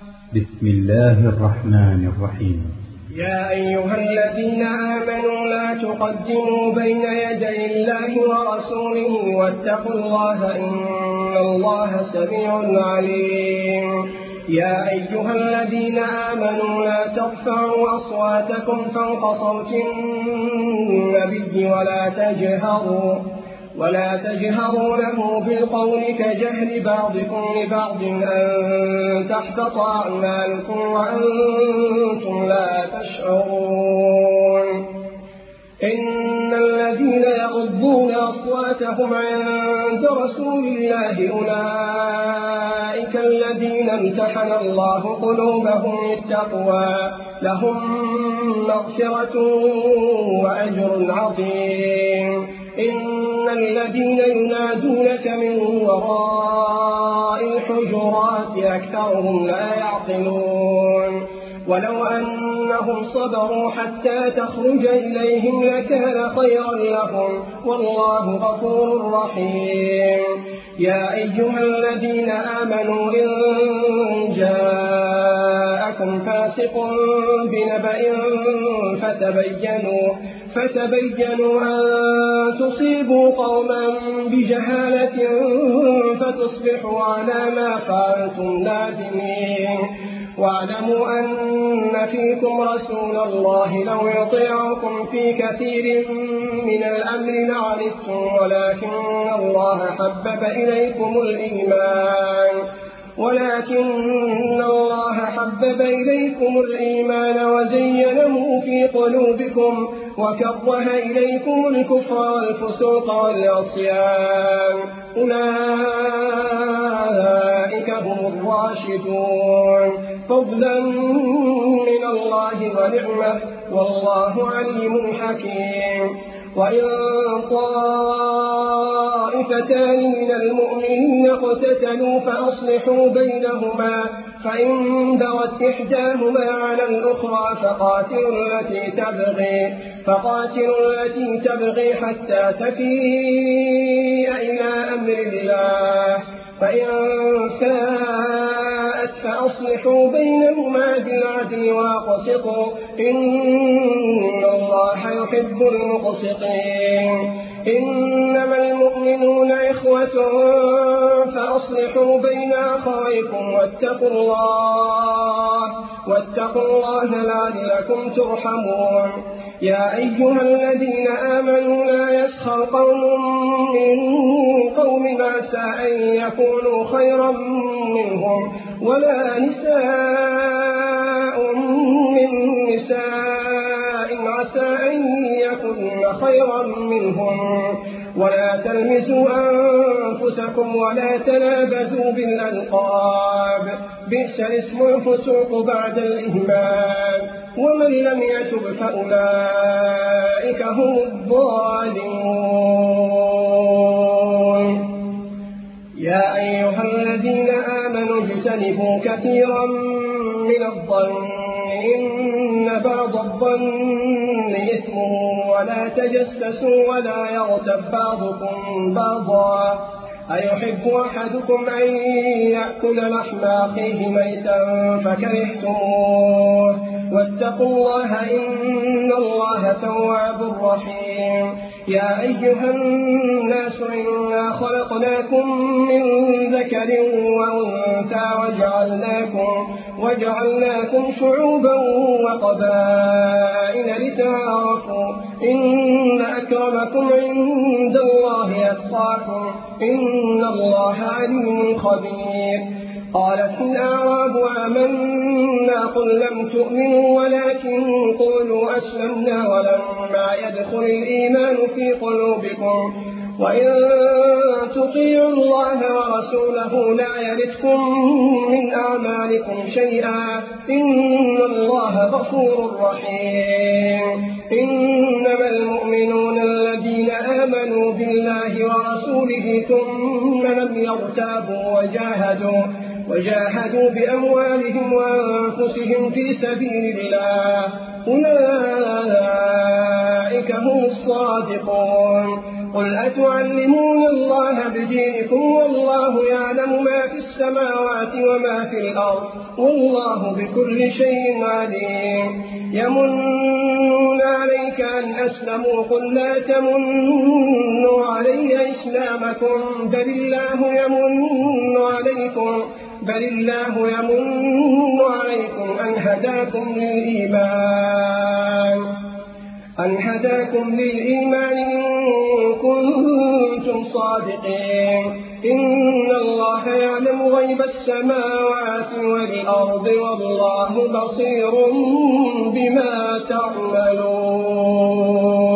بسم الله الرحمن الرحيم. يا أيها الذين آمنوا لا تقدموا بين يدي الله ورسوله واتقوا الله إن الله سميع عليم. يا أيها الذين آمنوا لا ترفعوا أصواتكم فوق صوت النبي ولا تجهروا له بالقول كجهر بعضكم لبعض أن تحبط أعمالكم وأنتم لا تشعرون. إن الذين يغضون أصواتهم عند رسول الله أولئك الذين امتحن الله قلوبهم للتقوى لهم مغفرة وأجر عظيم. إن الذين ينادونك من وراء الحجرات أكثرهم لا يعقلون. ولو أنهم صبروا حتى تخرج إليهم لكان خيرا لهم والله غفور رحيم. يا أيها الذين آمنوا إن جاءكم فاسق بنبأ فتبينوا أن تصيبوا قوما بجهالة فتصبحوا على ما فعلتم نادمين. واعلموا أن فيكم رسول الله لو يطيعكم في كثير من الأمر لعنتم ولكن الله حبب إليكم الإيمان وزينه في قلوبكم وكره إليكم الكفر والفسوق والعصيان أولئك هم الراشدون فضلا من الله ونعمة والله عليم حكيم. وإن طائفتان من المؤمنين اقتتلوا فأصلحوا بينهما فإن بغت إحداهما على الأخرى فقاتلوا التي تبغي حتى تفيء إلى أمر الله فإن فاءت فأصلحوا بينهما بالعدل واقسطوا إن الله يحب المقسطين. إنما المؤمنون إخوة فأصلحوا بين أخويكم واتقوا الله لعلكم ترحمون. يا أيها الذين آمنوا لا يسخر قوم من قوم عسى أن يكونوا خيرا منهم ولا نساء من نساء عسى أن يكون خيرا منهم ولا تلمزوا أنفسكم ولا تنابزوا بالألقاب بئس الاسم الفسوق بعد الإيمان ومن لم يتب فأولئك هم الظالمون. يا أيها الذين آمنوا اجتنبوا كثيرا من الظن إن بعض الظن إثم ولا تجسسوا ولا يغتب بعضكم بعضا أيحب أحدكم أن يأكل لحم أخيه ميتا فكرهتموه واتقوا الله إن الله تواب رحيم. يا أيها الناس إنا خلقناكم من ذكر وأنثى وجعلناكم شعوبا وقبائل لتعارفوا إن أكرمكم عند الله أتقاكم إن الله عليم خبير. قالت الأعراب آمنا قل لم تؤمنوا ولكن قولوا أسلمنا ولما يدخل الإيمان في قلوبكم وإن تطيعوا الله ورسوله لا يلتكم من أعمالكم شيئا إن الله غفور رحيم. إنما المؤمنون الذين آمنوا بالله ورسوله ثم لم يرتابوا وجاهدوا بأموالهم وأنفسهم في سبيل الله أولئك هم الصادقون. قل أتعلمون الله بدينكم والله يعلم ما في السماوات وما في الأرض والله بكل شيء عليم. يمنون عليك أن أسلموا قل لا تمنوا علي إسلامكم بل الله يمن عليكم أن هداكم للإيمان إن كنتم صادقين. إن الله يعلم غيب السماوات والأرض والله بصير بما تعملون.